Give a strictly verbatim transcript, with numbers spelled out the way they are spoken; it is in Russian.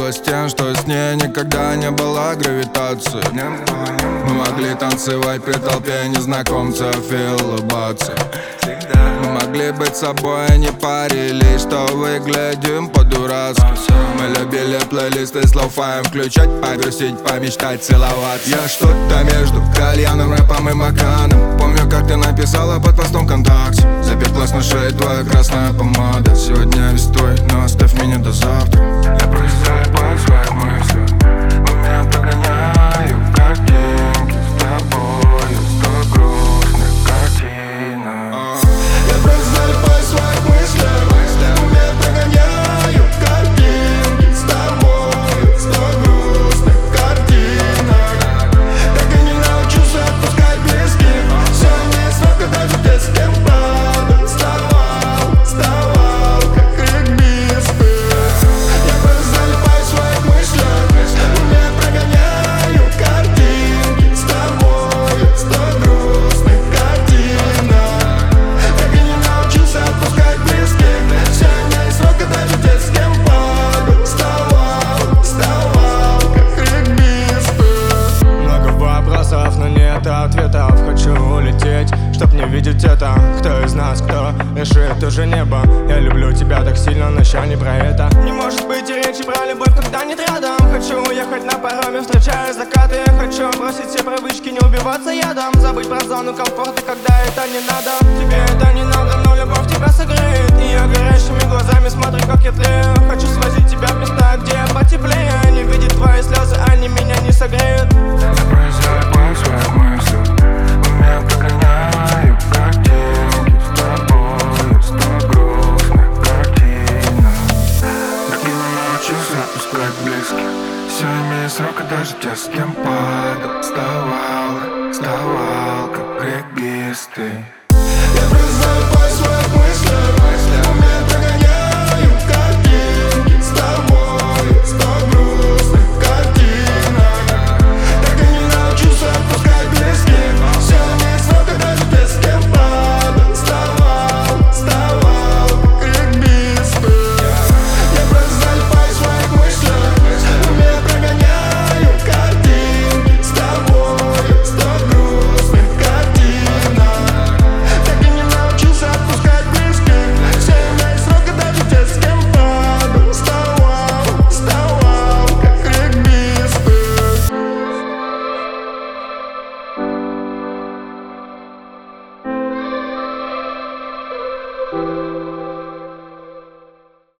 случилось с тем, что с ней никогда не было гравитации. Мы могли танцевать при толпе незнакомцев и улыбаться. Мы могли быть собой, не парились, что выглядим по-дурацки. Мы любили плейлисты с лоу-фаем включать, погрузить, помечтать, целоваться. Я что-то между кальяном, рэпом и маканом. Помню, как ты написала под постом ВКонтакте: запеклась на шее твоя красная помада. Сегодня весь твой, но оставь меня до завтра. Я просто залипаю в своих мыслях, у меня прогоняю картинки с тобою, сто грустных картинок. Я просто залипаю в своих мыслях, у меня прогоняю картинки с тобою, сто грустных картинок. Так и не научился отпускать близких. Сегодня есть срок, даже ты с кем падал, вставал, вставал, как регбисты. Я просто залипаю в своих мыслях, у меня прогоняю картинки с тобою, сто грустных картинок. Так и не научился отпускать близких. Сегодня есть срок, даже ты с кем падал, вставал, вставал, как регбисты. Много вопросов, но нет ответов. Хочу улететь, чтоб не видеть это. Кто из нас, кто решит уже небо? Я люблю тебя так сильно, но еще не про это. Не может быть и речи про любовь, когда нет рядом. Хочу уехать на пароме, встречая закаты. Я хочу бросить все привычки, не убиваться ядом. Забыть про зону комфорта, когда это не надо. Тебе это не надо, но любовь тебя согреет. И я горящими глазами смотрю, как я тлею. Хочу свозить тебя в места, где потеплее. Не видеть твои слезы, они меня не согреют. Я просто залипаю в своих мыслях, у меня прогоняю картинки с тобою, сто грустных картинок. Так и не научился отпускать близких. Все имеет срок, и даже те, с кем падал, вставал, вставал, как регбисты.